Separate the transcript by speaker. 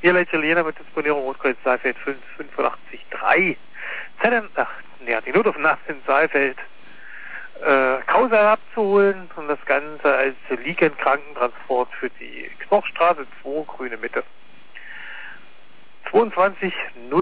Speaker 1: Ihr Leute Italiener mit Disponierung Rotkreuz Saalfeld 585-3. Die Notaufnahme in Saalfeld Kausal abzuholen und das Ganze als Liegenkrankentransport für die Knochstraße 2, Grüne Mitte. 22